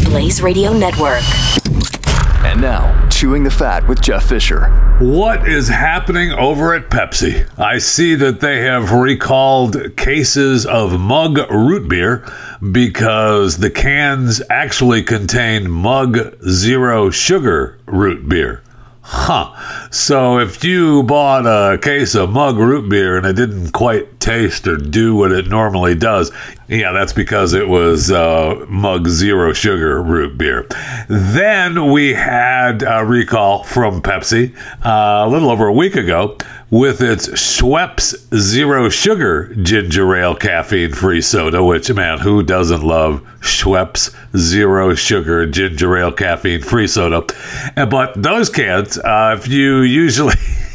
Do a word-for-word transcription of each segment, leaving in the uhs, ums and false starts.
Blaze Radio Network. And now, Chewing the Fat with Jeff Fisher. What is happening over at Pepsi? I see that they have recalled cases of Mug root beer because the cans actually contain Mug Zero Sugar root beer. Huh. So if you bought a case of Mug root beer and it didn't quite taste or do what it normally does, yeah, that's because it was uh, Mug Zero Sugar root beer. Then we had a recall from Pepsi uh, a little over a week ago with its Schweppes Zero Sugar Ginger Ale caffeine-free soda, which, man, who doesn't love Schweppes Zero Sugar Ginger Ale caffeine-free soda? But those cans, uh, if you usually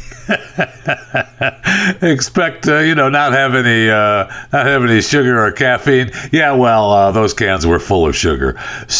expect to, you know, not have any, uh, not have any sugar or caffeine, yeah, well, uh, those cans were full of sugar.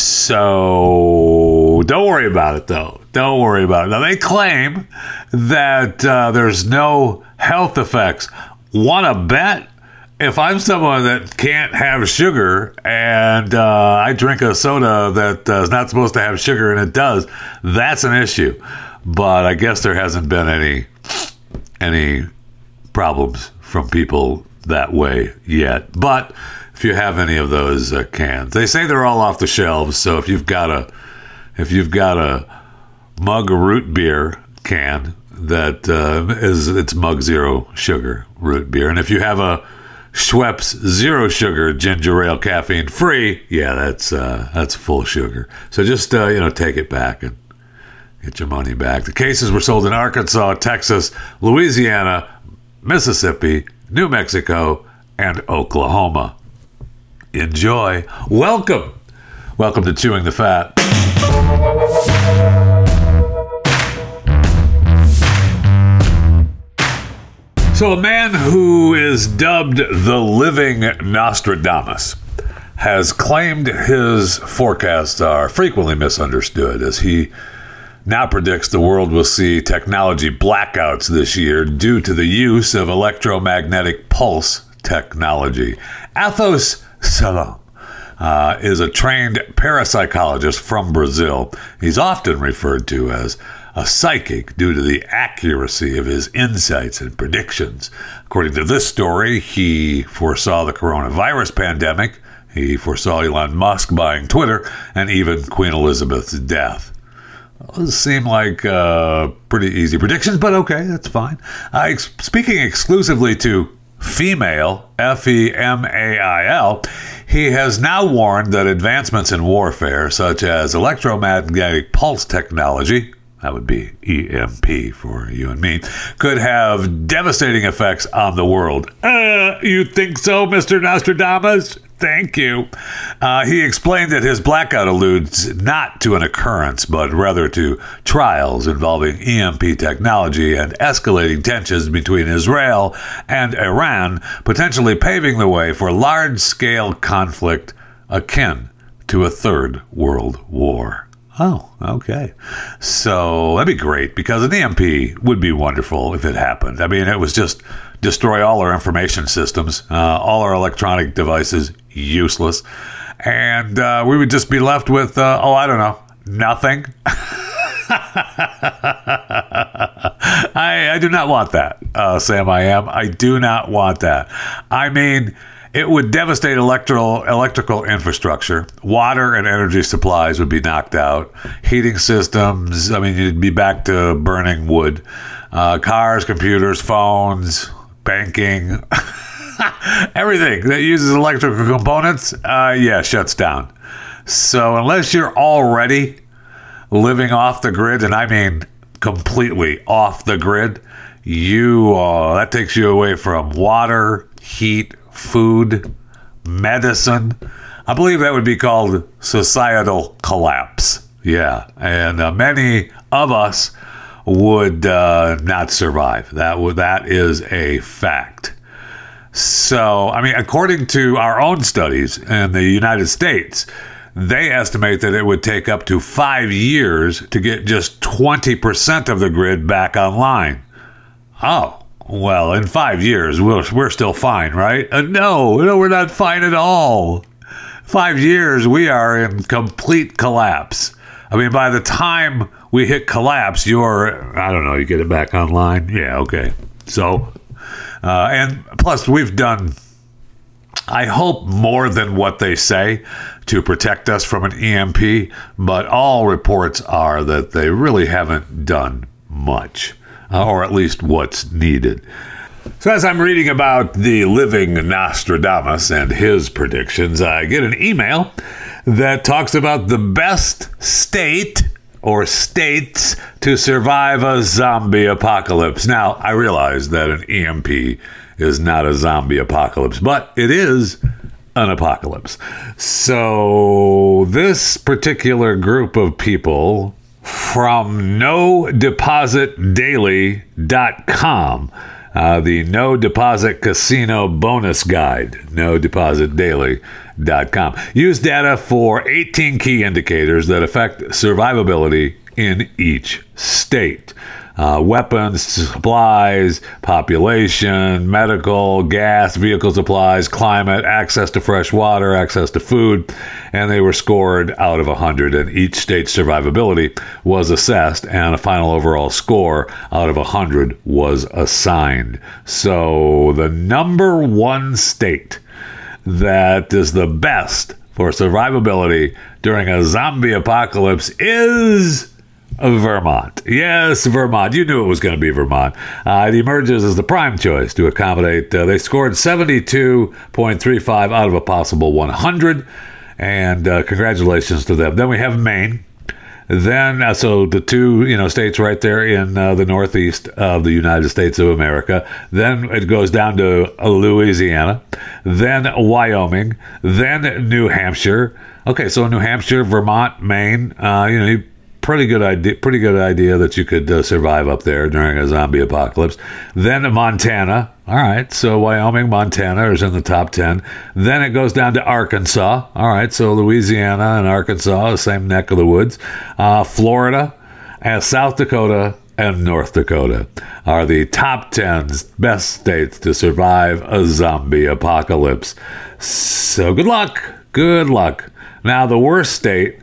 So don't worry about it, though. Don't worry about it. Now, they claim that uh, there's no health effects. Want to bet? If I'm someone that can't have sugar and uh, I drink a soda that uh, is not supposed to have sugar and it does, that's an issue. But I guess there hasn't been any any problems from people that way yet. But if you have any of those uh, cans, they say they're all off the shelves. So if you've got a if you've got a Mug root beer can that uh, is it's Mug Zero Sugar root beer, and if you have a Schweppes Zero Sugar Ginger Ale caffeine free, yeah, that's uh, that's full sugar. So just uh, you know, take it back and get your money back. The cases were sold in Arkansas, Texas, Louisiana, Mississippi, New Mexico, and Oklahoma. Enjoy. Welcome. Welcome to Chewing the Fat. So a man who is dubbed the living Nostradamus has claimed his forecasts are frequently misunderstood, as he now predicts the world will see technology blackouts this year due to the use of electromagnetic pulse technology. Athos Salam uh, is a trained parapsychologist from Brazil. He's often referred to as a psychic due to the accuracy of his insights and predictions. According to this story, he foresaw the coronavirus pandemic, he foresaw Elon Musk buying Twitter, and even Queen Elizabeth's death. Those seem like uh, pretty easy predictions, but okay, that's fine. Uh, ex- speaking exclusively to female, F E M A I L, he has now warned that advancements in warfare, such as electromagnetic pulse technology, that would be E M P for you and me, could have devastating effects on the world. Uh, you think so, Mister Nostradamus? Thank you. Uh, he explained that his blackout alludes not to an occurrence, but rather to trials involving E M P technology and escalating tensions between Israel and Iran, potentially paving the way for large-scale conflict akin to a third world war. Oh, okay. So that'd be great, because an E M P would be wonderful if it happened. I mean, it was just destroy all our information systems, uh, all our electronic devices, useless. And uh, we would just be left with, uh, oh, I don't know, nothing. I, I do not want that, uh, Sam I am. I do not want that. I mean, it would devastate electrical electrical infrastructure. Water and energy supplies would be knocked out. Heating systems, I mean, you'd be back to burning wood. Uh, cars, computers, phones, banking, everything that uses electrical components, uh, yeah, shuts down. So unless you're already living off the grid, and I mean completely off the grid, you uh, that takes you away from water, heat, food, medicine. I believe that would be called societal collapse. Yeah, and uh, many of us would uh, not survive. That would that is a fact. So, I mean, according to our own studies in the United States, they estimate that it would take up to five years to get just twenty percent of the grid back online. Oh. Well, in five years, we're, we're still fine, right? Uh, no, no, we're not fine at all. five years, we are in complete collapse. I mean, by the time we hit collapse, you're, I don't know, you get it back online? Yeah, okay. So, uh, and plus we've done, I hope, more than what they say to protect us from an E M P, but all reports are that they really haven't done much, uh, or at least what's needed. So as I'm reading about the living Nostradamus and his predictions, I get an email that talks about the best state or states to survive a zombie apocalypse. Now, I realize that an E M P is not a zombie apocalypse, but it is an apocalypse. So this particular group of people from no deposit daily dot com, Uh, the No Deposit Casino Bonus Guide, no deposit daily dot com. Use data for eighteen key indicators that affect survivability in each state. Uh, weapons, supplies, population, medical, gas, vehicle supplies, climate, access to fresh water, access to food, and they were scored out of one hundred, and each state's survivability was assessed, and a final overall score out of one hundred was assigned. So the number one state that is the best for survivability during a zombie apocalypse is Vermont. Yes, Vermont. You knew it was going to be Vermont. Uh, it emerges as the prime choice to accommodate. Uh, they scored seventy-two point three five out of a possible one hundred, and uh, congratulations to them. Then we have Maine. Then, uh, so the two, you know, states right there in uh, the northeast of the United States of America. Then it goes down to Louisiana. Then Wyoming. Then New Hampshire. Okay, so New Hampshire, Vermont, Maine. Uh, you know. You, Pretty good idea. Pretty good idea that you could uh, survive up there during a zombie apocalypse. Then Montana. All right, so Wyoming, Montana is in the top ten. Then it goes down to Arkansas. All right, so Louisiana and Arkansas, the same neck of the woods. Uh, Florida, and South Dakota, and North Dakota are the top ten best states to survive a zombie apocalypse. So good luck. Good luck. Now the worst state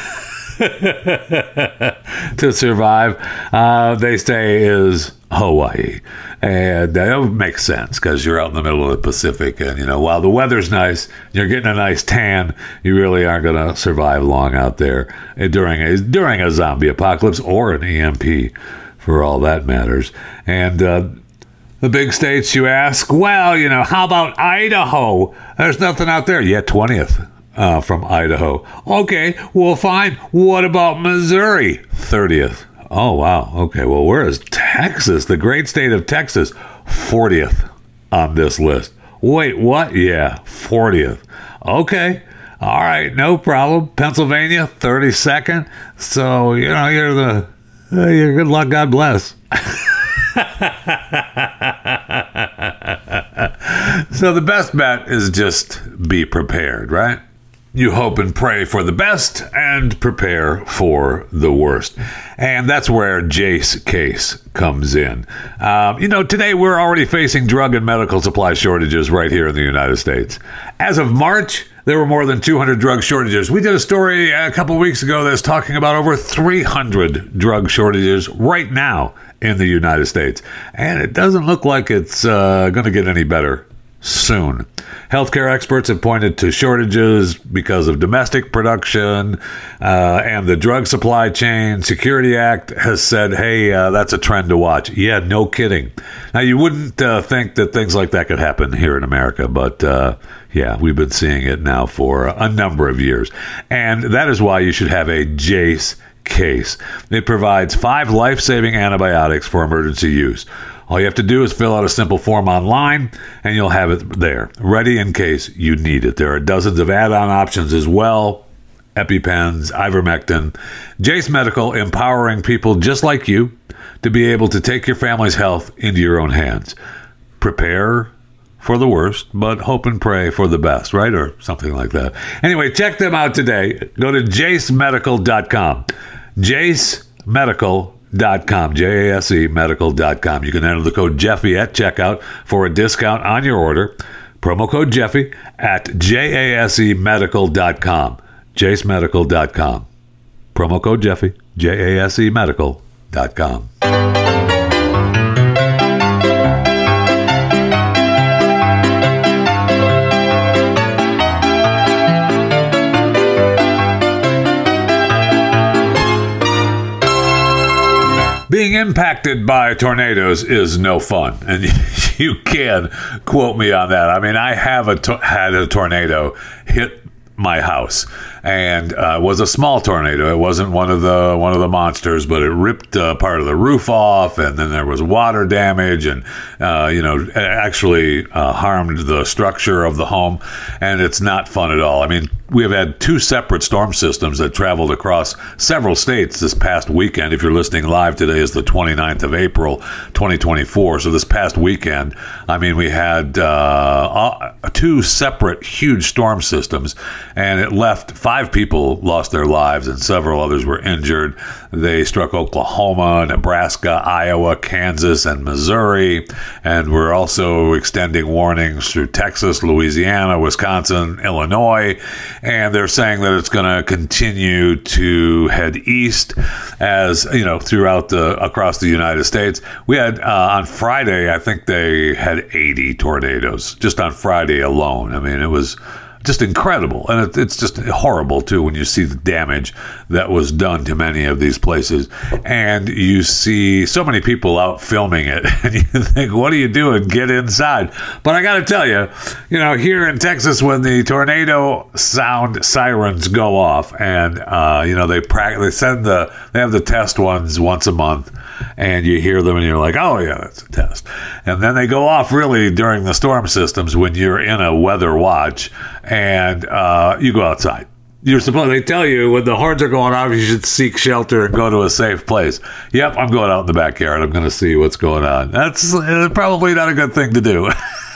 to survive, uh, they say, is Hawaii. And that makes sense because you're out in the middle of the Pacific, and, you know, while the weather's nice, you're getting a nice tan, you really aren't going to survive long out there during a, during a zombie apocalypse or an E M P, for all that matters. And uh, the big states, you ask, well, you know, how about Idaho? There's nothing out there. Yeah, twentieth. Uh, from Idaho. Okay, well, fine. What about Missouri? thirtieth. Oh, wow. Okay, well, where is Texas? The great state of Texas, fortieth on this list. Wait, what? Yeah, fortieth. Okay. All right, no problem. Pennsylvania, thirty-second. So, you know, you're the, uh, you're good luck. God bless. So the best bet is just be prepared, right? You hope and pray for the best and prepare for the worst. And that's where Jase Case comes in. Um, you know, today we're already facing drug and medical supply shortages right here in the United States. As of March, there were more than two hundred drug shortages. We did a story a couple weeks ago that's talking about over three hundred drug shortages right now in the United States. And it doesn't look like it's uh, going to get any better soon. Healthcare experts have pointed to shortages because of domestic production uh, and the drug supply chain. Security Act has said, hey, uh, that's a trend to watch. Yeah, no kidding. Now, you wouldn't uh, think that things like that could happen here in America, but uh, yeah, we've been seeing it now for a number of years. And that is why you should have a Jase Case. It provides five life-saving antibiotics for emergency use. All you have to do is fill out a simple form online, and you'll have it there, ready in case you need it. There are dozens of add-on options as well. EpiPens, ivermectin. Jase Medical, empowering people just like you to be able to take your family's health into your own hands. Prepare for the worst, but hope and pray for the best, right? Or something like that. Anyway, check them out today. Go to jase medical dot com. Jase Medical dot com, J A S E medical dot com. You can enter the code Jeffy at checkout for a discount on your order. Promo code Jeffy at jasemedical dot com. jase medical dot com. Promo code Jeffy, jase medical dot com. Being impacted by tornadoes is no fun, and you can quote me on that. I mean, I have a to- had a tornado hit my house, and uh, it was a small tornado. It wasn't one of the one of the monsters, but it ripped uh, part of the roof off, and then there was water damage, and uh, you know, actually uh, harmed the structure of the home, and it's not fun at all. I mean, we have had two separate storm systems that traveled across several states this past weekend. If you're listening live, today is the twenty-ninth of April, twenty twenty-four. So this past weekend, I mean, we had uh, two separate huge storm systems, and it left five people lost their lives and several others were injured. They struck Oklahoma, Nebraska, Iowa, Kansas, and Missouri, and we're also extending warnings through Texas, Louisiana, Wisconsin, Illinois. And they're saying that it's going to continue to head east as, you know, throughout the, across the United States. We had, uh, on Friday, I think they had eighty tornadoes just on Friday alone. I mean, it was just incredible. And it, it's just horrible, too, when you see the damage that was done to many of these places. And you see so many people out filming it. And you think, what are you doing? Get inside. But I got to tell you, you know, here in Texas, when the tornado sound sirens go off and, uh, you know, they practice, they send the, they have the test ones once a month. And you hear them and you're like, oh, yeah, that's a test. And then they go off really during the storm systems when you're in a weather watch and uh, you go outside. You're supposed, they tell you when the horns are going off, you should seek shelter and go to a safe place. Yep, I'm going out in the backyard. I'm going to see what's going on. That's uh, probably not a good thing to do.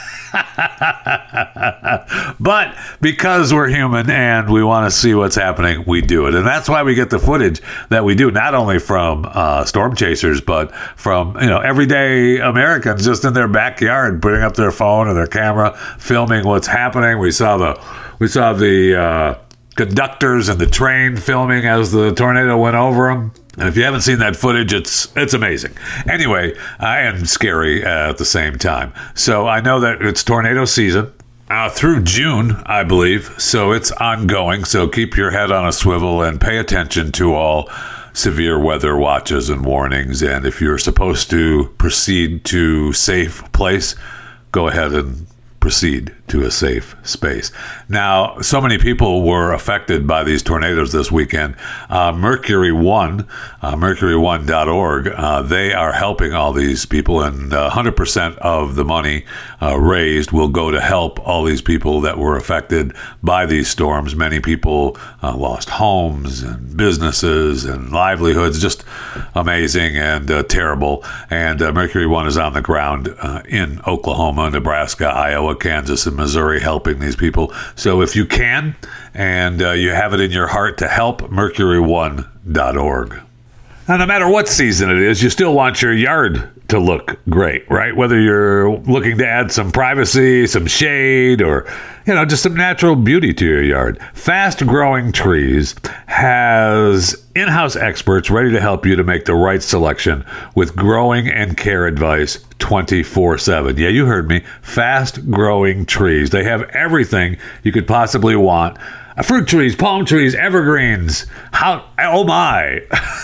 But because we're human and we want to see what's happening, we do it. And that's why we get the footage that we do, not only from uh, storm chasers, but from, you know, everyday Americans just in their backyard, putting up their phone or their camera, filming what's happening. We saw the, we saw the uh, conductors and the train filming as the tornado went over them. And if you haven't seen that footage, it's it's amazing. Anyway, uh, and scary at the same time. So I know that it's tornado season uh, through June, I believe. So it's ongoing. So keep your head on a swivel and pay attention to all severe weather watches and warnings. And if you're supposed to proceed to safe place, go ahead and proceed to a safe space. Now, so many people were affected by these tornadoes this weekend. Uh, Mercury One, uh, mercury one dot org, uh, they are helping all these people, and uh, one hundred percent of the money uh, raised will go to help all these people that were affected by these storms. Many people uh, lost homes and businesses and livelihoods. Just amazing and uh, terrible. And uh, Mercury One is on the ground uh, in Oklahoma, Nebraska, Iowa, Kansas, and Missouri, helping these people. So if you can and uh, you have it in your heart to help, mercury one dot org. Now, no matter what season it is, you still want your yard to look great, right? Whether you're looking to add some privacy, some shade, or, you know, just some natural beauty to your yard. Fast Growing Trees has in-house experts ready to help you to make the right selection with growing and care advice twenty-four seven. Yeah, you heard me. Fast Growing Trees. They have everything you could possibly want. Fruit trees, palm trees, evergreens. How? Oh my!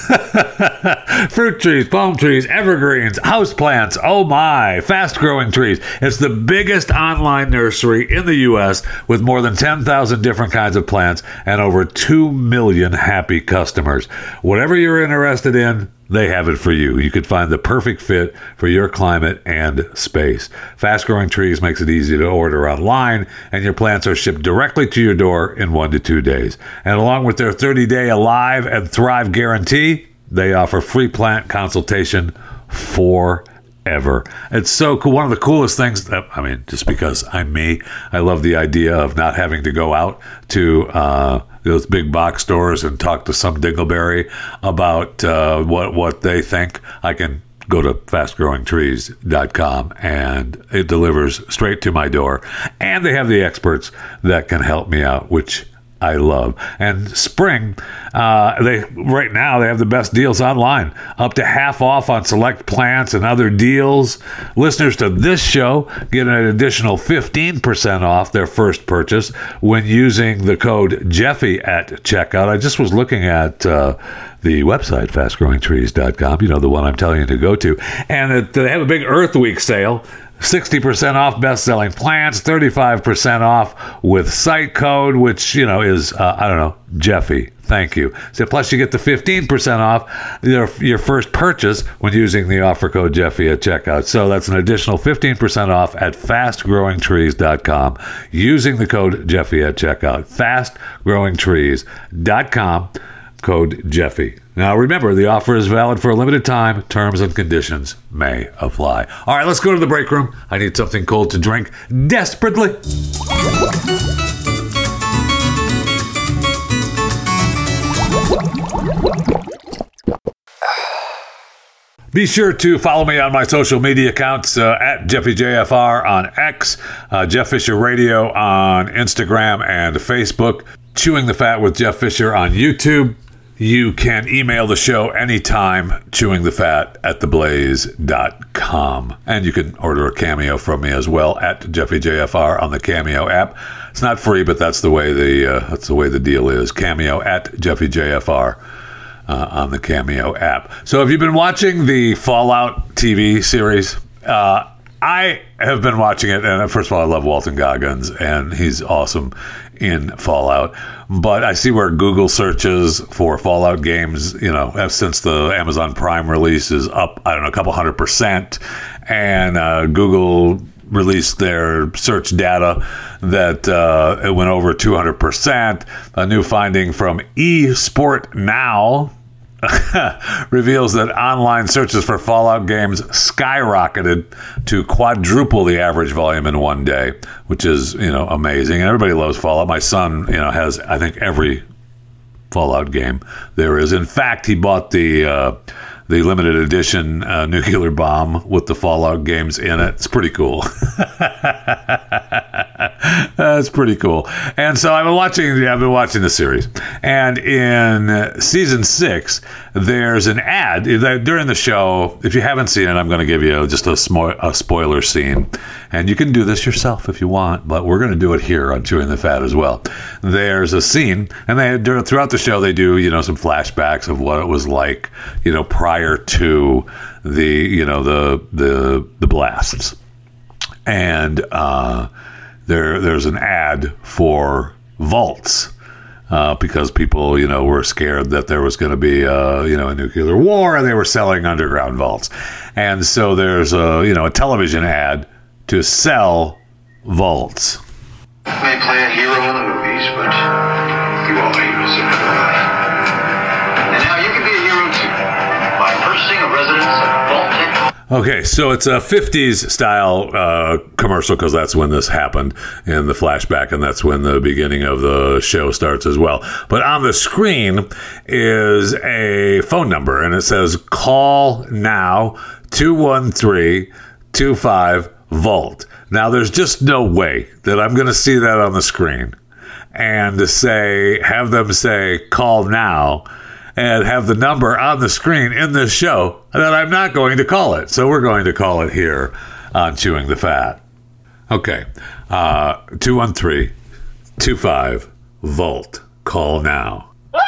Fruit trees, palm trees, evergreens, house plants. Oh my! Fast Growing Trees. It's the biggest online nursery in the U S with more than ten thousand different kinds of plants and over two million happy customers. Whatever you're interested in, they have it for you. You could find the perfect fit for your climate and space. Fast Growing Trees makes it easy to order online, and your plants are shipped directly to your door in one to two days. And along with their thirty-day Alive and Thrive guarantee, they offer free plant consultation forever. It's so cool. One of the coolest things, that, I mean, just because I'm me, I love the idea of not having to go out to uh, those big box stores and talk to some dingleberry about uh, what what they think. I can go to fast growing trees dot com, and it delivers straight to my door. And they have the experts that can help me out, which I love. And spring, uh, they right now they have the best deals online, up to half off on select plants and other deals. Listeners to this show get an additional fifteen percent off their first purchase when using the code Jeffy at checkout. I just was looking at uh, the website, fast growing trees dot com, you know, the one I'm telling you to go to, and it, they have a big Earth Week sale. sixty percent off best-selling plants, thirty-five percent off with site code, which, you know, is, uh, I don't know, Jeffy. Thank you. So plus you get the fifteen percent off your, your first purchase when using the offer code Jeffy at checkout. So that's an additional fifteen percent off at fast growing trees dot com using the code Jeffy at checkout. fast growing trees dot com, code Jeffy. Now, remember, the offer is valid for a limited time. Terms and conditions may apply. All right, let's go to the break room. I need something cold to drink desperately. Be sure to follow me on my social media accounts uh, at Jeffy J F R on X, uh, Jeff Fisher Radio on Instagram and Facebook, Chewing the Fat with Jeff Fisher on YouTube. You can email the show anytime, chewingthefat at the blaze dot com. And you can order a cameo from me as well at Jeffy J F R on the Cameo app. It's not free, but that's the way the uh, that's the way the deal is. Cameo at Jeffy J F R uh, on the Cameo app. So have you been watching the Fallout T V series? Uh, I have been watching it, and first of all, I love Walton Goggins, and he's awesome in Fallout. But I see where Google searches for Fallout games, you know, since the Amazon Prime release is up, I don't know, a couple hundred percent, and uh, Google released their search data that uh, it went over two hundred percent. A new finding from eSport Now reveals that online searches for Fallout games skyrocketed to quadruple the average volume in one day, which is, you know, amazing. And everybody loves Fallout. My son, you know, has, I think, every Fallout game there is. In fact, he bought the uh, the limited edition uh, nuclear bomb with the Fallout games in it. It's pretty cool. That's pretty cool. And so I've been watching. I've been watching the series, and in season six, there's an ad during the show. If you haven't seen it, I'm going to give you just a, smo- a spoiler scene, and you can do this yourself if you want. But we're going to do it here on Chewing the Fat as well. There's a scene, and they throughout the show they do, you know, some flashbacks of what it was like, you know, prior to the, you know, the the the blasts, and uh, there there's an ad for vaults. Uh, because people, you know, were scared that there was going to be, uh, you know, a nuclear war, and they were selling underground vaults. And so there's a, you know, a television ad to sell vaults. You may play a hero in the movies, but you are heroes in real life. And now you can be a hero too by purchasing a residence at Vault Tech. Okay, so it's a fifties style uh, commercial, because that's when this happened in the flashback, and that's when the beginning of the show starts as well. But on the screen is a phone number, and it says, call now, two one three, two five, vault. Now, there's just no way that I'm going to see that on the screen and to say, have them say, call now, and have the number on the screen in this show, that I'm not going to call it. So we're going to call it here on Chewing the Fat. Okay, uh, two one three, two five, vault. Call now.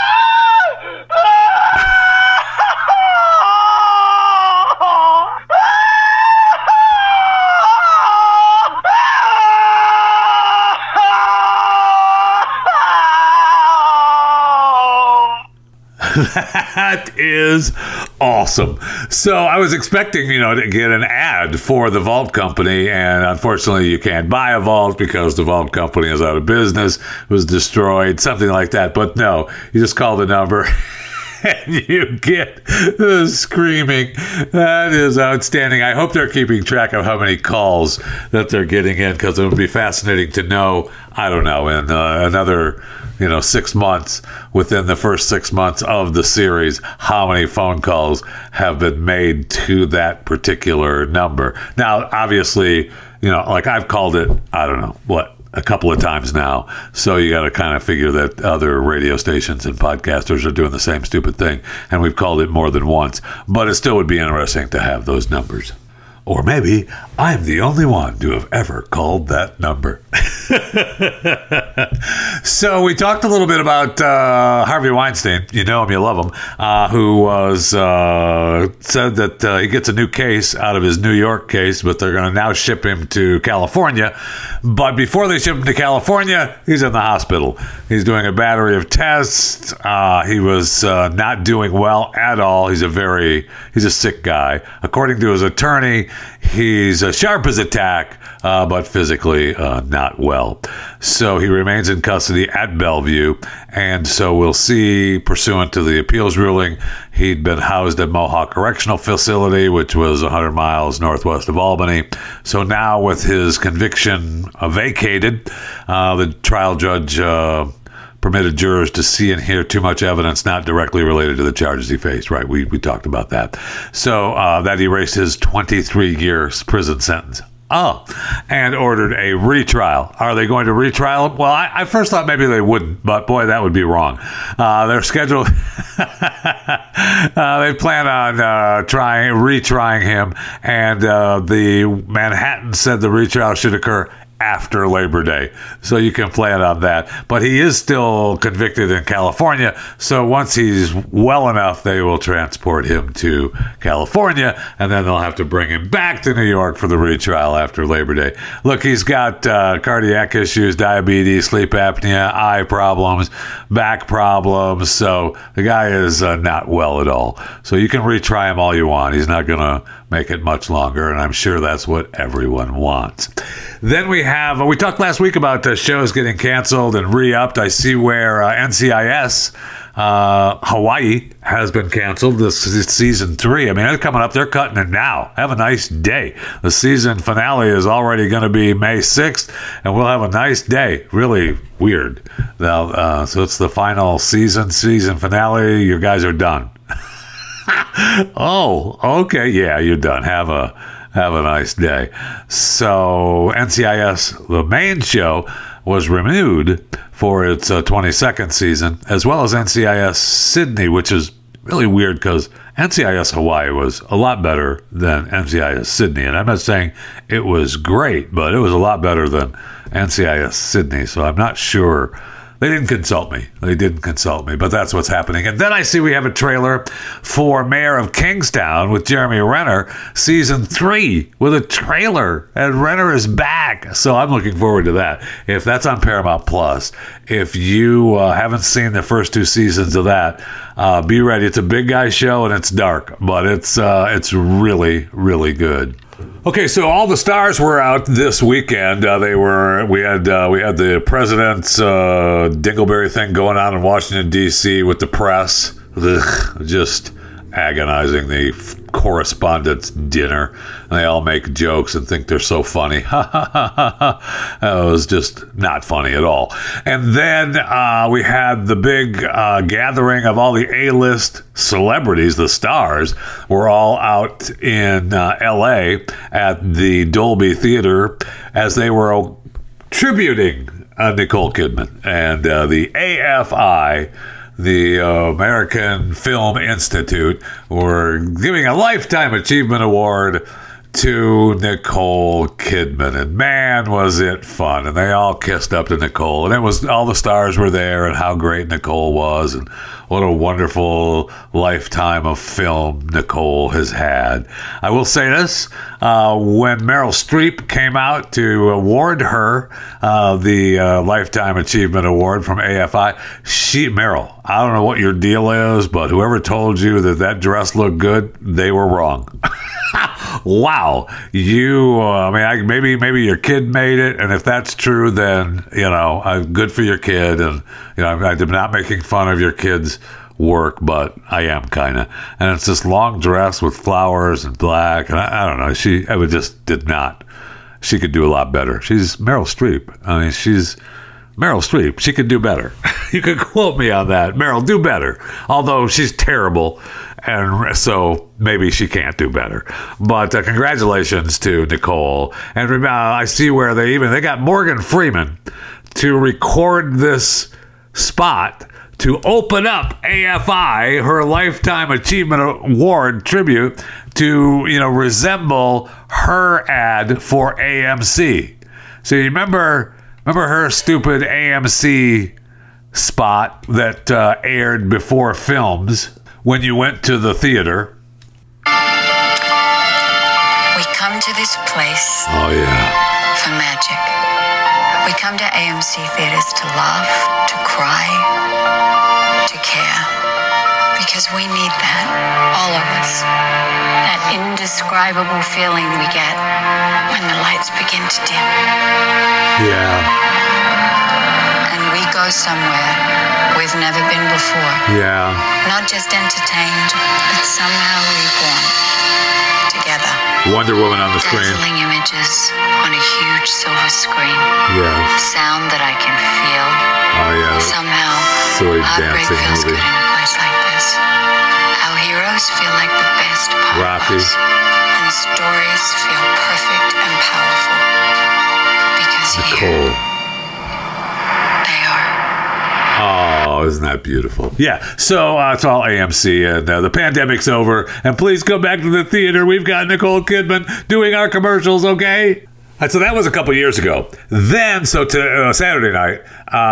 That is awesome. So I was expecting, you know, to get an ad for the Vault Company, and unfortunately you can't buy a vault because the Vault Company is out of business, was destroyed, something like that. But no, you just call the number and you get the screaming. That is outstanding. I hope they're keeping track of how many calls that they're getting in, because it would be fascinating to know, I don't know, in uh, another you know, six months, within the first six months of the series, how many phone calls have been made to that particular number. Now, obviously, you know, like I've called it, I don't know, what, a couple of times now. So you got to kind of figure that other radio stations and podcasters are doing the same stupid thing. And we've called it more than once. But it still would be interesting to have those numbers. Or maybe I'm the only one to have ever called that number. So we talked a little bit about uh, Harvey Weinstein. You know him, you love him. Uh, who was uh, said that uh, he gets a new case out of his New York case, but they're going to now ship him to California. But before they ship him to California, he's in the hospital. He's doing a battery of tests. Uh, he was uh, not doing well at all. He's a very, he's a sick guy. According to his attorney, he's as sharp as a tack, uh, but physically uh, not well. So he remains in custody at Bellevue, and so we'll see, pursuant to the appeals ruling, he'd been housed at Mohawk Correctional Facility, which was one hundred miles northwest of Albany. So now with his conviction uh, vacated, uh, the trial judge uh, permitted jurors to see and hear too much evidence not directly related to the charges he faced. Right, we, we talked about that. So uh, that erased his twenty-three year prison sentence. Oh, and ordered a retrial. Are they going to retrial him? Well, I, I first thought maybe they wouldn't, but boy, that would be wrong. Uh, they're scheduled. uh, they plan on uh, trying retrying him, and uh, the Manhattan said the retrial should occur after Labor Day. So you can plan on that. But he is still convicted in California. So once he's well enough, they will transport him to California, and then they'll have to bring him back to New York for the retrial after Labor Day. Look, he's got uh, cardiac issues, diabetes, sleep apnea, eye problems, back problems. So the guy is uh, not well at all. So you can retry him all you want. He's not going to make it much longer, and I'm sure that's what everyone wants. Then we have, uh, we talked last week about uh, shows getting canceled and re-upped. I see where uh, N C I S uh, Hawaii has been canceled. This is season three. I mean, they're coming up. They're cutting it now. Have a nice day. The season finale is already going to be May sixth, and we'll have a nice day. Really weird. Now, uh, so it's the final season, season finale. You guys are done. Oh, okay. Yeah, you're done. Have a have a nice day. So N C I S, the main show, was renewed for its uh, twenty-second season, as well as N C I S Sydney, which is really weird because N C I S Hawaii was a lot better than N C I S Sydney. And I'm not saying it was great, but it was a lot better than N C I S Sydney. So I'm not sure. They didn't consult me. They didn't consult me, but that's what's happening. And then I see we have a trailer for Mayor of Kingstown with Jeremy Renner, season three, with a trailer, and Renner is back. So I'm looking forward to that. If that's on Paramount Plus, if you uh, haven't seen the first two seasons of that, uh, be ready. It's a big guy show and it's dark, but it's uh, it's really, really good. Okay, so all the stars were out this weekend. Uh, they were we had uh, we had the president's uh, Dingleberry thing going on in Washington D C with the press. Ugh, just agonizing. The correspondents' dinner. They all make jokes and think they're so funny. It was just not funny at all. And then uh, we had the big uh, gathering of all the A-list celebrities, the stars, were all out in uh, L A at the Dolby Theater as they were tributing uh, Nicole Kidman. And uh, the A F I, the uh, American Film Institute, were giving a Lifetime Achievement Award to Nicole Kidman, and man, was it fun. And they all kissed up to Nicole, and it was all the stars were there, and how great Nicole was, and what a wonderful lifetime of film Nicole has had. I will say this, uh, when Meryl Streep came out to award her uh, the uh, Lifetime Achievement Award from A F I, she, Meryl, I don't know what your deal is, but whoever told you that that dress looked good, they were wrong. Wow, you. Uh, I mean, I, maybe maybe your kid made it, and if that's true, then you know, uh, good for your kid. And you know, I'm not making fun of your kid's work, but I am kind of. And it's this long dress with flowers and black, and I, I don't know. She, I would just did not. She could do a lot better. She's Meryl Streep. I mean, she's Meryl Streep, she could do better. You could quote me on that. Meryl, do better. Although she's terrible, and so maybe she can't do better. But uh, congratulations to Nicole. And uh, I see where they even, they got Morgan Freeman to record this spot to open up A F I, her Lifetime Achievement Award tribute, to, you know, resemble her ad for A M C. So you remember, remember her stupid A M C spot that uh, aired before films when you went to the theater? We come to this place Oh, yeah. for magic. We come to A M C theaters to laugh, to cry, to care. Because we need that, all of us. That indescribable feeling we get when the lights begin to dim. Yeah. And we go somewhere we've never been before. Yeah. Not just entertained, but somehow reborn. Together. Wonder Woman on the screen. Dazzling images on a huge silver screen. Yeah. Sound that I can feel. Oh, yeah. Somehow, Silly heartbreak dancing feels movie. good in a place like this. Our heroes feel like the best part Rocky. of us. And stories feel perfect and powerful. Because here, Nicole. they are. Oh, isn't that beautiful? Yeah, so uh, it's all A M C, and uh, the pandemic's over. And please come back to the theater. We've got Nicole Kidman doing our commercials, okay? And so that was a couple years ago. Then, so to uh, Saturday night,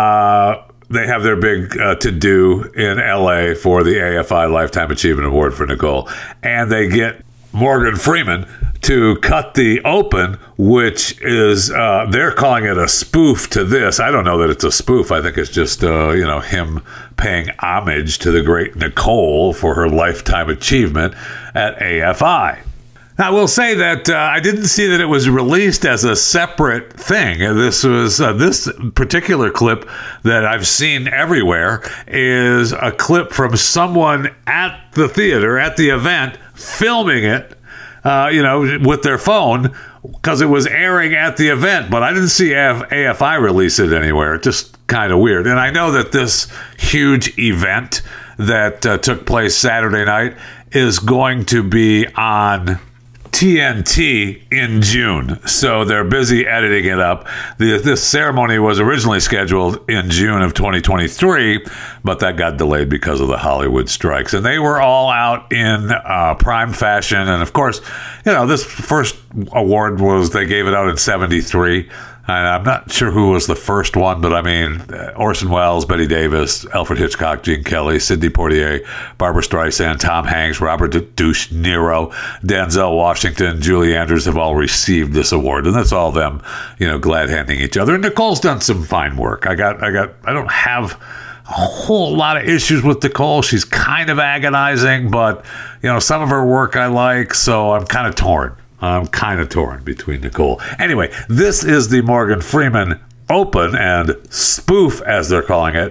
uh, they have their big uh, to-do in L A for the A F I Lifetime Achievement Award for Nicole. And they get Morgan Freeman to cut the open, which is, uh, they're calling it a spoof to this. I don't know that it's a spoof. I think it's just, uh, you know, him paying homage to the great Nicole for her lifetime achievement at A F I. Now, I will say that uh, I didn't see that it was released as a separate thing. This was uh, this particular clip that I've seen everywhere is a clip from someone at the theater, at the event, filming it, uh, you know, with their phone because it was airing at the event. But I didn't see A F I release it anywhere. Just kind of weird. And I know that this huge event that uh, took place Saturday night is going to be on T N T in June, so they're busy editing it up. The, this ceremony was originally scheduled in June of twenty twenty-three, but that got delayed because of the Hollywood strikes. And they were all out in uh, prime fashion. And of course, you know, this first award was, they gave it out in seventy-three. And I'm not sure who was the first one, but I mean, Orson Welles, Bette Davis, Alfred Hitchcock, Gene Kelly, Sidney Poitier, Barbra Streisand, Tom Hanks, Robert De Niro, Denzel Washington, Julie Andrews have all received this award, and that's all them, you know, glad handing each other. And Nicole's done some fine work. I got, I got, I don't have a whole lot of issues with Nicole. She's kind of agonizing, but you know, some of her work I like, so I'm kind of torn. I'm kind of torn between Nicole. Anyway, this is the Morgan Freeman open and spoof, as they're calling it,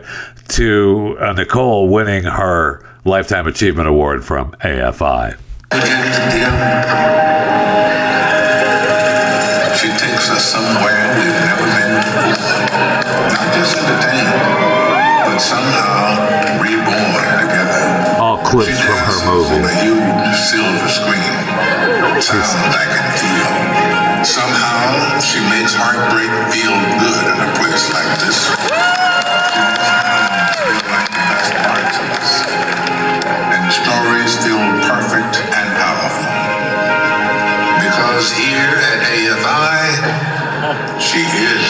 to uh, Nicole winning her Lifetime Achievement Award from A F I. She takes us somewhere we've never been before. Not just entertained, but somehow reborn together. All clips She from her dances movie. on a huge silver screen. Sound I can feel. Somehow she makes heartbreak feel good in a place like this. She feel like the best parts of us. And the stories feel perfect and powerful. Because here at A F I, she is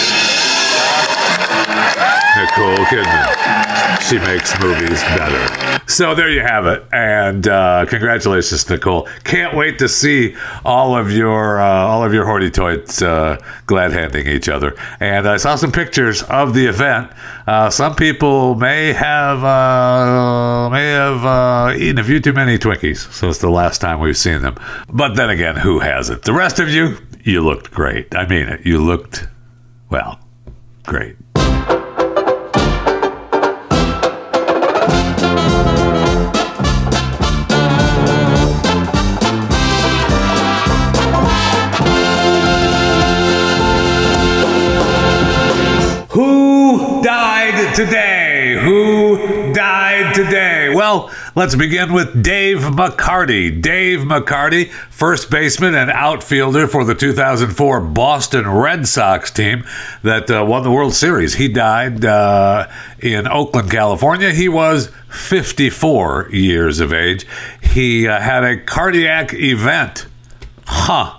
Nicole Kidman. She makes movies better. So there you have it. And uh, congratulations, Nicole. Can't wait to see all of your uh, all of your hoity-toits uh, glad handing each other. And I saw some pictures of the event. Uh, some people may have uh, may have uh, eaten a few too many Twinkies. So it's the last time we've seen them. But then again, who hasn't? The rest of you, you looked great. I mean it. You looked, well, great. well, let's begin with Dave McCarty. Dave McCarty, first baseman and outfielder for the two thousand four Boston Red Sox team that uh, won the World Series. He died uh, in Oakland, California. He was fifty-four years of age. He uh, had a cardiac event. Huh.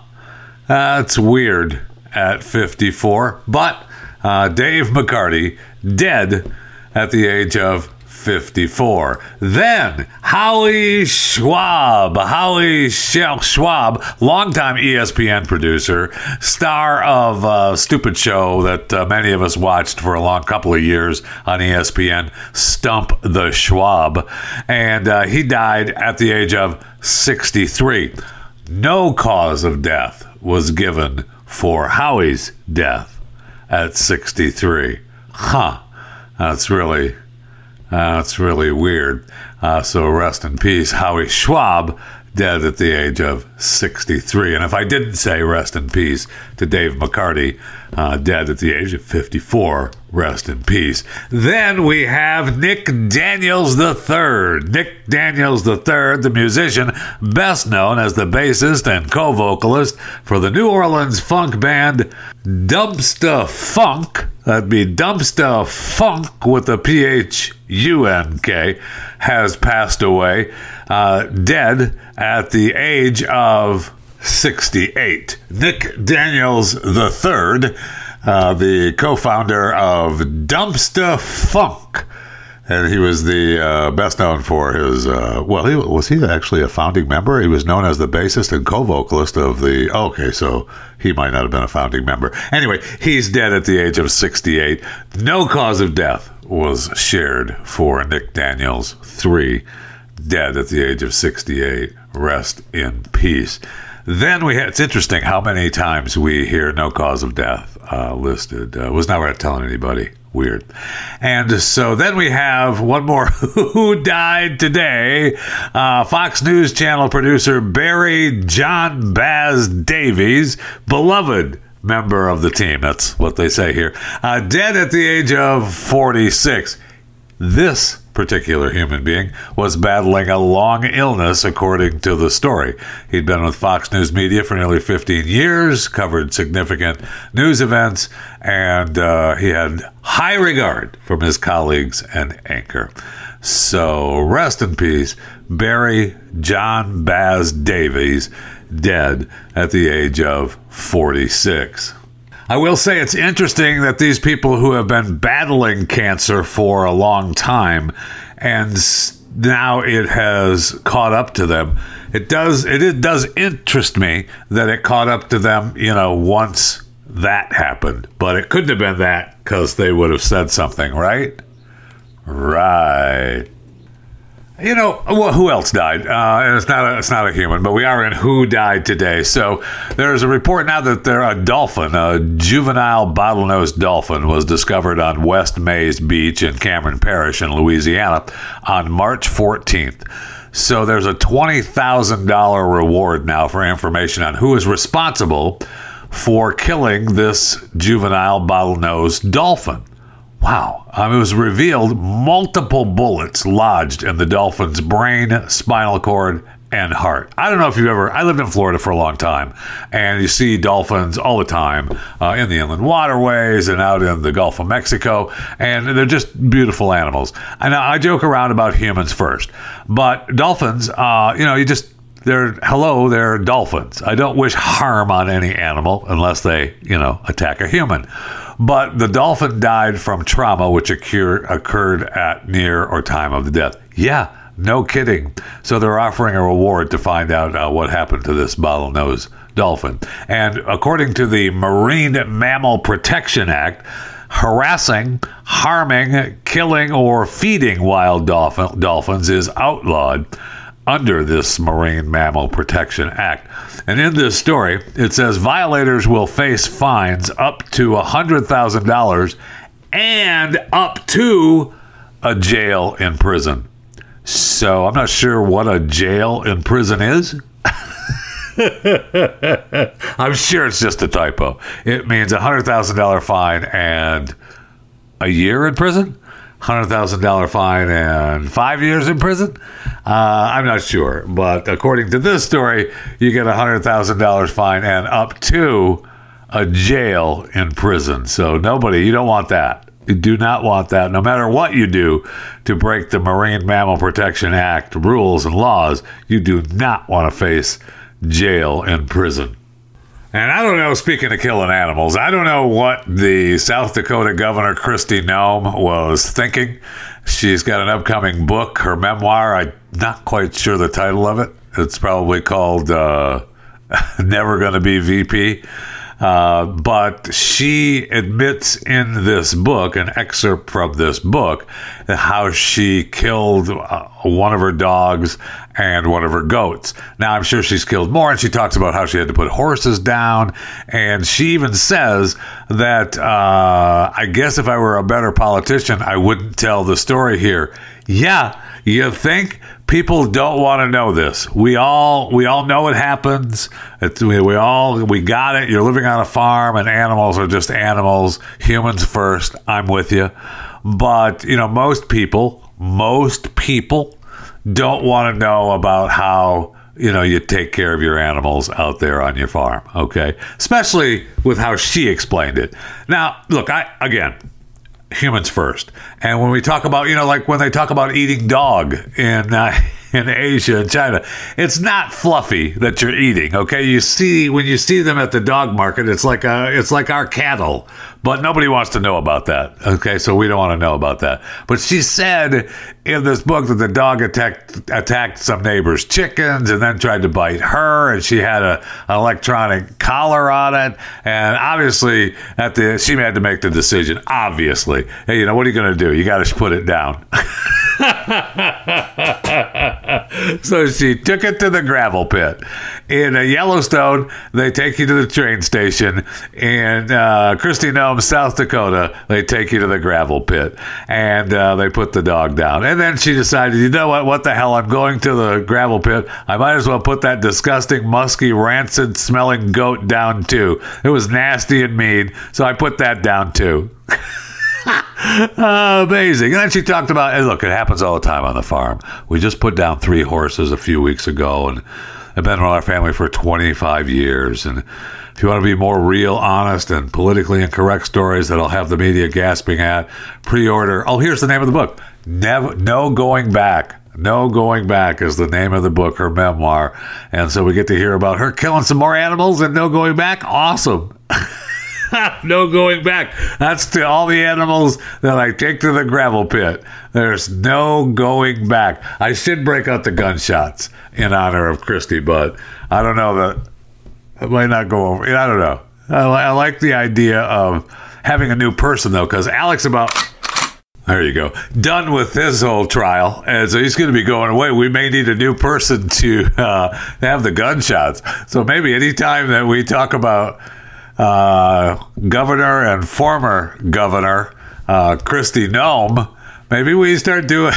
That's weird at fifty-four. But uh, Dave McCarty, dead at the age of fifty-four. Then Howie Schwab. Howie Schwab, longtime E S P N producer, star of a stupid show that uh, many of us watched for a long couple of years on E S P N, Stump the Schwab. And uh, he died at the age of sixty-three. No cause of death was given for Howie's death at sixty-three. Huh. That's really... Uh, that's really weird. Uh, so rest in peace, Howie Schwab, dead at the age of sixty-three. And if I didn't say rest in peace to Dave McCarty, uh, dead at the age of fifty-four, rest in peace. Then we have Nick Daniels the third. Nick Daniels the third, the musician, best known as the bassist and co-vocalist for the New Orleans funk band Dumpsta Funk. That'd be Dumpsta Funk with a P H U N K, has passed away, uh, dead at the age of sixty-eight. Nick Daniels the third, uh, the co-founder of Dumpsta Funk. And he was the uh, best known for his, uh, well, he, was he actually a founding member? He was known as the bassist and co-vocalist of the, okay, so he might not have been a founding member. Anyway, he's dead at the age of sixty-eight. No cause of death was shared for Nick Daniels three, dead at the age of sixty-eight. Rest in peace. Then we had, it's interesting how many times we hear no cause of death uh, listed. Uh, was never telling anybody. Weird. And so then we have one more who died today. Uh, Fox News Channel producer Barry John Baz Davies, beloved member of the team. That's what they say here. Uh, dead at the age of forty-six. This particular human being was battling a long illness, according to the story. He'd been with Fox News Media for nearly fifteen years, covered significant news events, and uh, he had high regard from his colleagues and anchor. So rest in peace, Barry John Baz Davies, dead at the age of forty-six. I will say it's interesting that these people who have been battling cancer for a long time and now it has caught up to them. It does it, it does interest me that it caught up to them, you know, once that happened. But it couldn't have been that because they would have said something, right? Right. You know, well, who else died? Uh, and it's not a, it's not a human, but we are in who died today. So there's a report now that there a dolphin, a juvenile bottlenose dolphin, was discovered on West Mays Beach in Cameron Parish in Louisiana on March fourteenth. So there's a twenty thousand dollars reward now for information on who is responsible for killing this juvenile bottlenose dolphin. Wow. Um, it was revealed multiple bullets lodged in the dolphin's brain, spinal cord, and heart. I don't know if you've ever... I lived in Florida for a long time, and you see dolphins all the time uh, in the inland waterways and out in the Gulf of Mexico, and they're just beautiful animals. And I joke around about humans first, but dolphins, uh, you know, you just... They're, hello, they're dolphins. I don't wish harm on any animal unless they, you know, attack a human. But the dolphin died from trauma which occur, occurred at near or time of the death. Yeah, no kidding. So they're offering a reward to find out uh, what happened to this bottlenose dolphin. And according to the Marine Mammal Protection Act, harassing, harming, killing, or feeding wild dolphin, dolphins is outlawed under this Marine Mammal Protection Act. And in this story, it says violators will face fines up to one hundred thousand dollars and up to a jail in prison. So I'm not sure what a jail in prison is. I'm sure it's just a typo. It means a one hundred thousand dollars fine and a year in prison? one hundred thousand dollars fine and five years in prison? Uh, I'm not sure. But according to this story, you get a one hundred thousand dollars fine and up to a jail in prison. So nobody, you don't want that. You do not want that. No matter what you do to break the Marine Mammal Protection Act rules and laws, you do not want to face jail and prison. And I don't know, speaking of killing animals, I don't know what the South Dakota Governor Kristi Noem was thinking. She's got an upcoming book, her memoir. I'm not quite sure the title of it. It's probably called uh, Never Gonna Be V P. Uh, but she admits in this book, an excerpt from this book, how she killed uh, one of her dogs and one of her goats. Now, I'm sure she's killed more, and she talks about how she had to put horses down, and she even says that, uh, I guess if I were a better politician, I wouldn't tell the story here. Yeah, you think people don't want to know this? We all we all know it happens. It's, we, we all we got it. You're living on a farm, and animals are just animals. Humans first. I'm with you, but you know, most people, most people don't want to know about how you know you take care of your animals out there on your farm. Okay, especially with how she explained it. Now, look, I again. Humans first. And when we talk about, you know, like when they talk about eating dog in uh, in Asia and China, it's not fluffy that you're eating. Okay, you see when you see them at the dog market, it's like a, it's like our cattle, but nobody wants to know about that. Okay, so we don't want to know about that. But she said in this book that the dog attacked attacked some neighbor's chickens and then tried to bite her, and she had a an electronic collar on it. And obviously, at the she had to make the decision. Obviously, hey, you know what are you going to do? You got to put it down. So she took it to the gravel pit. In uh, Yellowstone, they take you to the train station. In uh, Kristi Noem, South Dakota, they take you to the gravel pit. And uh, they put the dog down. And then she decided, you know what? What the hell? I'm going to the gravel pit. I might as well put that disgusting, musky, rancid-smelling goat down, too. It was nasty and mean, so I put that down, too. Uh, amazing. And then she talked about, hey, look, it happens all the time on the farm. We just put down three horses a few weeks ago, and I've been with our family for twenty-five years. And if you want to be more real, honest, and politically incorrect stories that I'll have the media gasping at, pre-order. Oh, here's the name of the book. Never, No Going Back. No Going Back is the name of the book, her memoir. And so we get to hear about her killing some more animals and no going back. Awesome. No going back. That's to all the animals that I take to the gravel pit. There's no going back. I should break out the gunshots in honor of Kristi, but I don't know that it might not go over. I don't know. I, I like the idea of having a new person, though, because Alex about... There you go. Done with his whole trial. And so he's going to be going away. We may need a new person to uh, have the gunshots. So maybe anytime that we talk about uh, governor and former governor uh, Kristi Noem, maybe we start doing...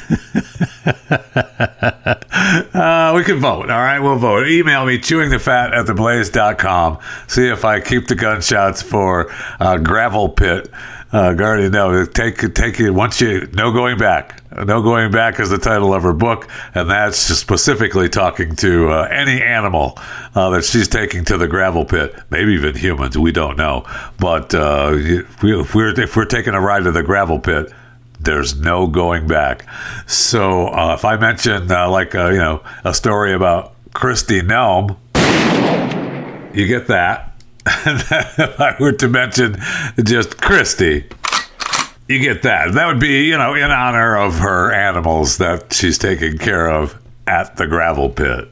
uh, we can vote. All right, we'll vote. Email me, chewing the fat at the blaze dot com. See if I keep the gunshots for uh, gravel pit. Uh, Guardian, no, take take it once you no going back. No Going Back is the title of her book, and that's just specifically talking to uh, any animal uh, that she's taking to the gravel pit. Maybe even humans, we don't know. But uh, if, we, if we're if we're taking a ride to the gravel pit, there's no going back. So uh, if I mention uh, like uh, you know a story about Kristi Noem, you get that. And if I were to mention just Kristi, you get that. That would be, you know, in honor of her animals that she's taking care of at the gravel pit.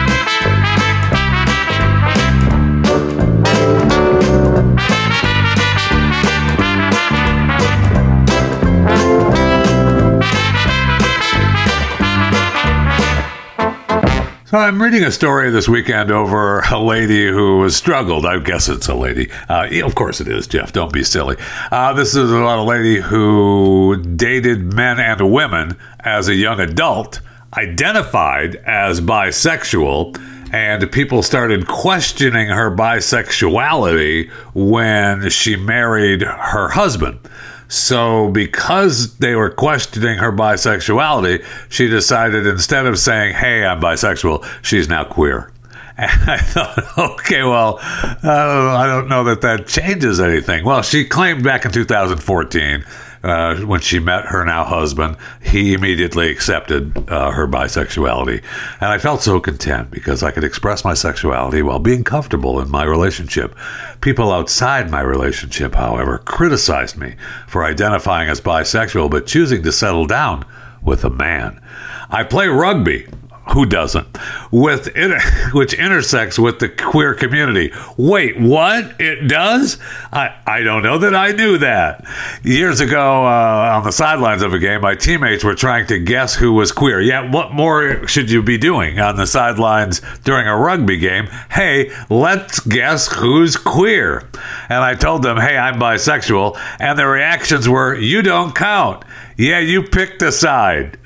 So I'm reading a story this weekend over a lady who has struggled. I guess it's a lady. Uh, yeah, of course it is, Jeff. Don't be silly. Uh, this is about a lady who dated men and women as a young adult, identified as bisexual, and people started questioning her bisexuality when she married her husband. So because they were questioning her bisexuality, she decided instead of saying, hey, I'm bisexual, she's now queer. And I thought, okay, well, I don't, I don't know that that changes anything. Well, she claimed back in two thousand fourteen, uh, when she met her now husband, he immediately accepted uh, her bisexuality. And I felt so content because I could express my sexuality while being comfortable in my relationship. People outside my relationship, however, criticized me for identifying as bisexual but choosing to settle down with a man. I play rugby. Who doesn't? With inter- which intersects with the queer community. Wait, what? It does? I, I don't know that I knew that. Years ago, uh, on the sidelines of a game, my teammates were trying to guess who was queer. Yeah, what more should you be doing on the sidelines during a rugby game? Hey, let's guess who's queer. And I told them, hey, I'm bisexual. And their reactions were, you don't count. Yeah, you picked a side.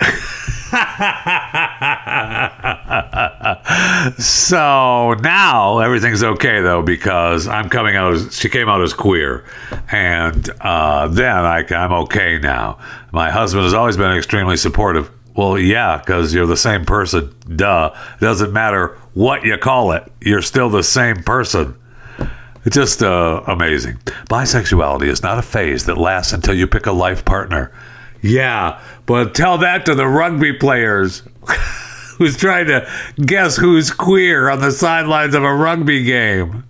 So now everything's okay though, because I'm coming out as, she came out as queer, and uh, then I, I'm okay now. My husband has always been extremely supportive. Well, yeah, because you're the same person. Duh. It doesn't matter what you call it. You're still the same person. It's just uh, amazing. Bisexuality is not a phase that lasts until you pick a life partner. Yeah, but tell that to the rugby players who's trying to guess who's queer on the sidelines of a rugby game.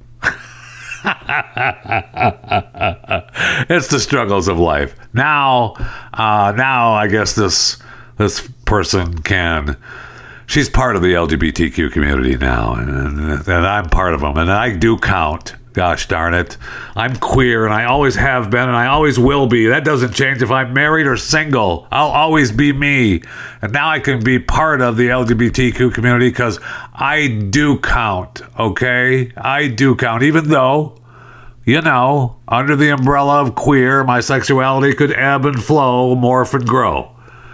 It's the struggles of life. Now, uh, now I guess this this person can. She's part of the L G B T Q community now, and, and I'm part of them, and I do count. Gosh darn it. I'm queer, and I always have been, and I always will be. That doesn't change if I'm married or single. I'll always be me. And now I can be part of the L G B T Q community because I do count, okay? I do count, even though, you know, under the umbrella of queer, my sexuality could ebb and flow, morph and grow.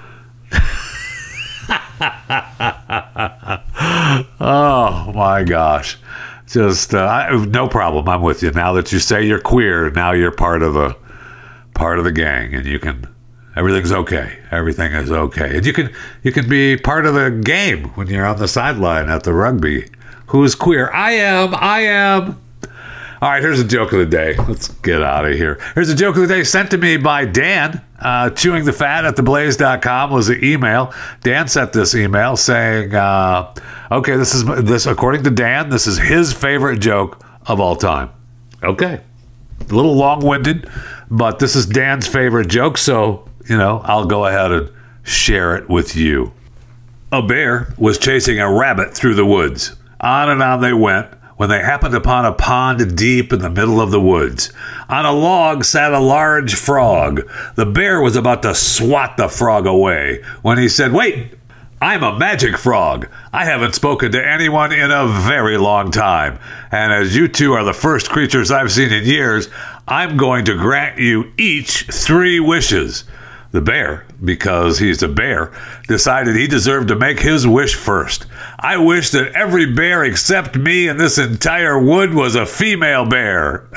Oh, my gosh. Just uh, I, no problem. I'm with you. Now that you say you're queer, now you're part of the part of the gang, and you can. Everything's okay. Everything is okay, and you can you can be part of the game when you're on the sideline at the rugby. Who's queer? I am. I am. All right. Here's a joke of the day. Let's get out of here. Here's a joke of the day sent to me by Dan. Uh, chewing the fat at the blaze dot com was the email. Dan sent this email saying. Uh, Okay, this is this. According to Dan, this is his favorite joke of all time. Okay, a little long-winded, but this is Dan's favorite joke, so you know I'll go ahead and share it with you. A bear was chasing a rabbit through the woods. On and on they went when they happened upon a pond deep in the middle of the woods. On a log sat a large frog. The bear was about to swat the frog away when he said, "Wait! I'm a magic frog. I haven't spoken to anyone in a very long time. And as you two are the first creatures I've seen in years, I'm going to grant you each three wishes." The bear, because he's a bear, decided he deserved to make his wish first. "I wish that every bear except me in this entire wood was a female bear."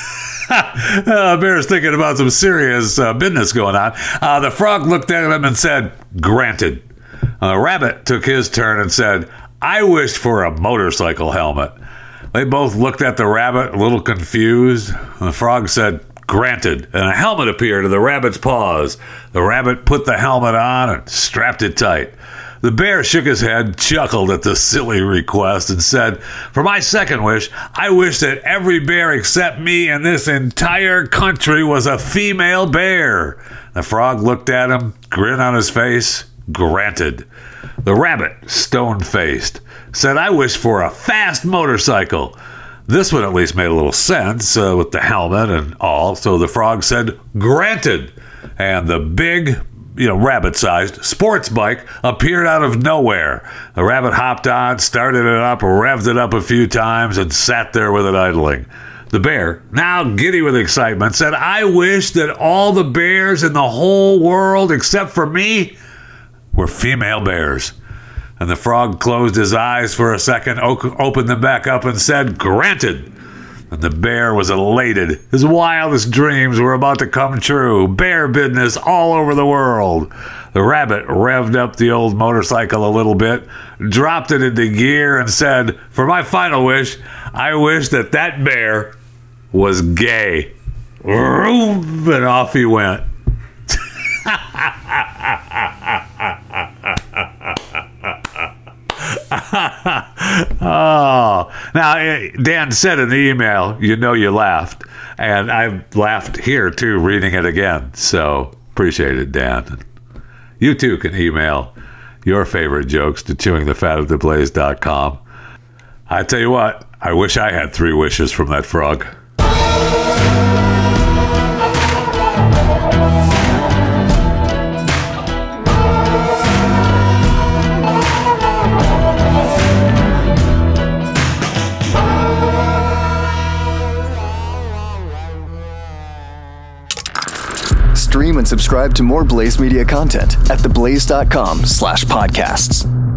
uh, Bear's thinking about some serious uh, business going on. Uh, the frog looked at him and said, "Granted." Uh, the rabbit took his turn and said, "I wished for a motorcycle helmet." They both looked at the rabbit, a little confused. The frog said, "Granted," and a helmet appeared in the rabbit's paws. The rabbit put the helmet on and strapped it tight. The bear shook his head, chuckled at the silly request, and said, "For my second wish, I wish that every bear except me in this entire country was a female bear." The frog looked at him, grin on his face. "Granted." The rabbit, stone-faced, said, "I wish for a fast motorcycle." This one at least made a little sense uh, with the helmet and all, so the frog said, "Granted." And the big, you know, rabbit-sized sports bike appeared out of nowhere. The rabbit hopped on, started it up, revved it up a few times, and sat there with it idling. The bear, now giddy with excitement, said, "I wish that all the bears in the whole world, except for me, were female bears." And the frog closed his eyes for a second, o- opened them back up, and said, "Granted." And the bear was elated. His wildest dreams were about to come true. Bear business all over the world. The rabbit revved up the old motorcycle a little bit, dropped it into gear, and said, "For my final wish, I wish that that bear was gay." And off he went. Oh, now Dan said in the email, you know you laughed, and I laughed here too reading it again, so appreciate it, Dan. You too can email your favorite jokes to chewing the fat of the blaze dot com. I tell you what, I wish I had three wishes from that frog. Stream and subscribe to more Blaze Media content at the blaze dot com slash podcasts.